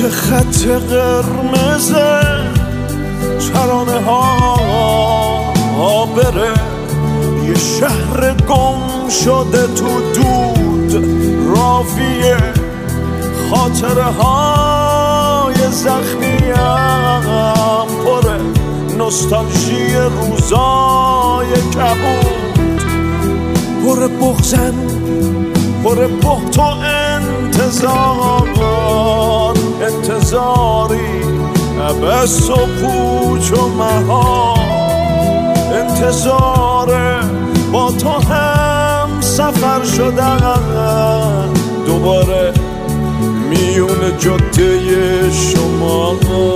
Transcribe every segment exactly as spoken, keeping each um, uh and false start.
روی خط قرمز ترانه ها بره، یه شهر گم شده تو دود رافیه، خاطره های زخمیم پره، نوستالژی روزای کبود، پر بغزن پر بحت و انتظار، انتظاری عبس و پوچ و مهار، انتظار با تو هم سفر شدن دوباره میون جاده شما.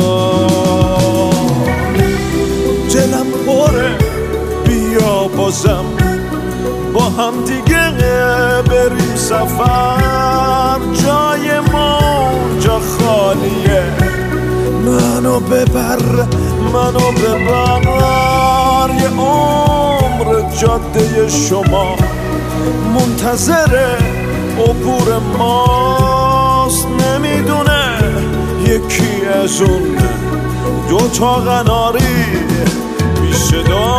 دلم پره بیا بازم با هم دیگه بریم سفر، جای ما جا خالیه، منو ببر منو ببر، یه عمر جاده شما منتظر عبور ماست، نمیدونه یکی از اون دو تا قناری بی صدا.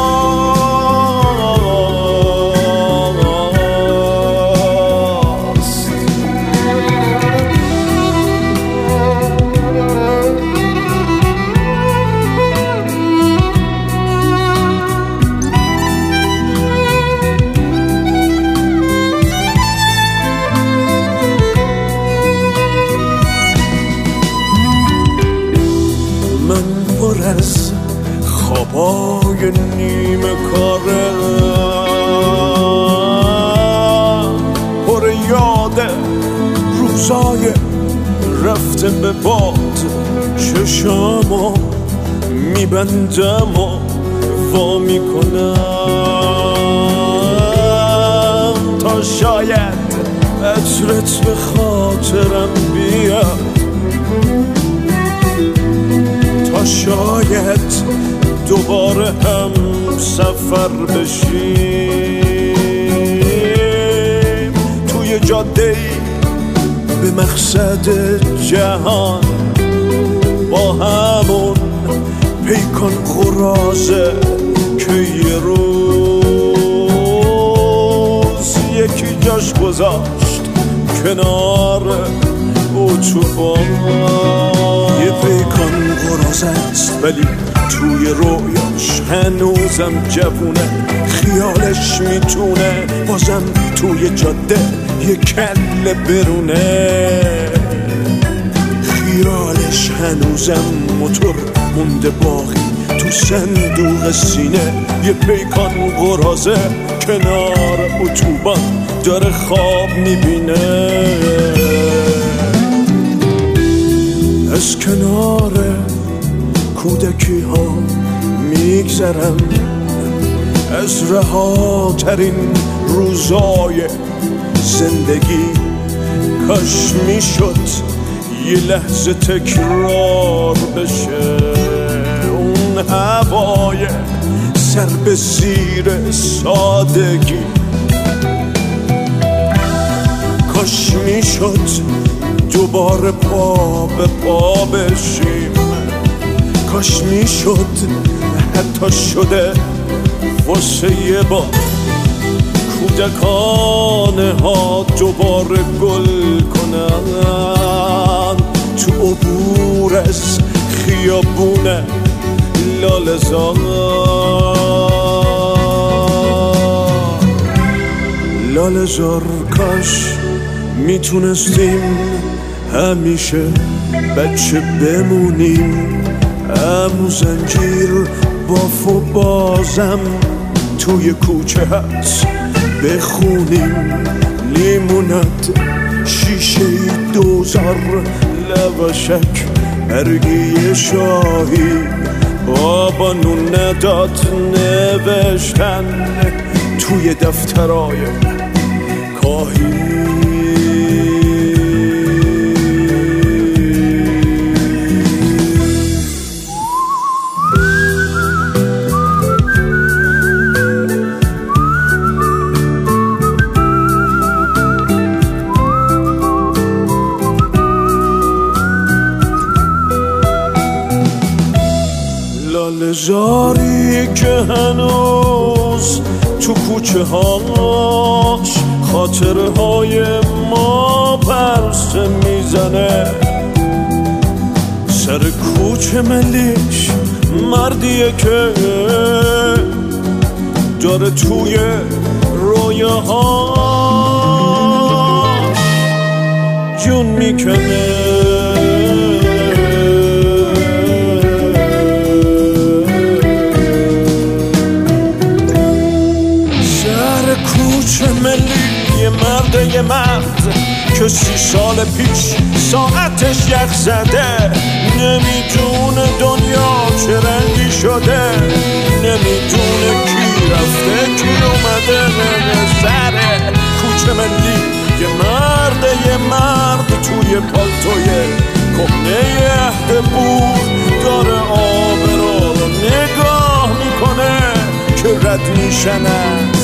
از خوابای نیمه کاره، پر یاد روزای رفته به باد، چشامو میبندم و وا میکنم تا شاید عطرت به خاطرم بیاد، شاید دوباره هم سفر بشیم توی جاده‌ای به مقصد جهان، با همون پیکان قرازه که یه روز یکی جاش گذاشت کنار اتوبان. یه پیکان قراز است ولی توی رویاش هنوزم جوونه، خیالش میتونه بازم توی جاده یه کله برونه، خیالش هنوزم موتور مونده باقی تو صندوق سینه، یه پیکان قرازه کنار اتوبان داره خواب میبینه. از کنار کودکی ها میگذرم، از رهاترین روزای زندگی، کاش میشد یه لحظه تکرار بشه اون هوای سر به زیر سادگی، کاش میشد دوباره پا به پا بشیم، کاش میشد حتی شده واسه یه بار کودکانه ها دوباره گل کنن تو عبور از خیابون لاله‌زار. لاله‌زار کاش میتونستیم همیشه بچه بمونیم، عمو زنجیر باف و بازم توی کوچه هست بخونیم، لیمونات شیشه دوزار لواشک برگی شاهی، بابا نون نداد نوشتن توی دفترای کاهی. بزاری که هنوز تو کوچه هاش خاطرهای ما پرسه میزنه. سر کوچه ملیش مردیه که داره توی رویاهاش جون میکنه. سر کوچه ملی یه مرد یه مرد که سی سال پیش ساعتش یخ زده، نمیدونه دنیا چه رنگی شده، نمیدونه کی رفته کی اومده. سر کوچه ملی یه مرد یه مرد توی پالتوی کهنه عهد بود داره آب رو نگاه میکنه که رد میشن از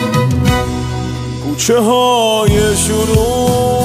کوچه های شروع.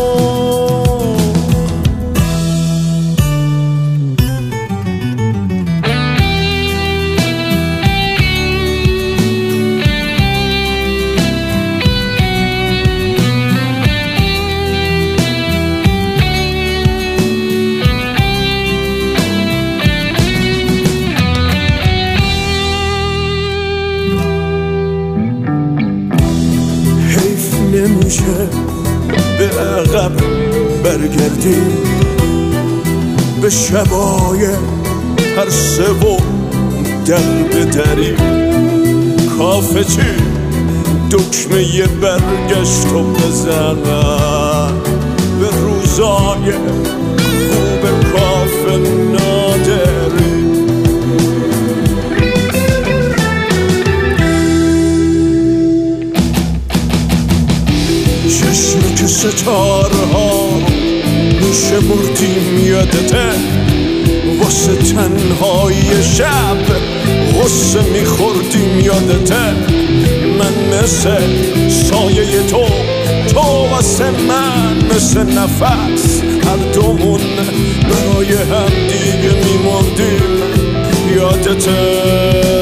نمیشه به عقب برگردیم، به شبای پرسه و در بدریم. کافه چی دکمه یه برگشت و بزنم به روزای خوب کافه نادری. چشمی که ستارها میشه مردیم یادته، واسه تنهای شب غصه میخوردیم یادته. من مثل سایه تو، تو واسه من مثل نفس، هر دومون برای هم دیگه میمردیم یادته.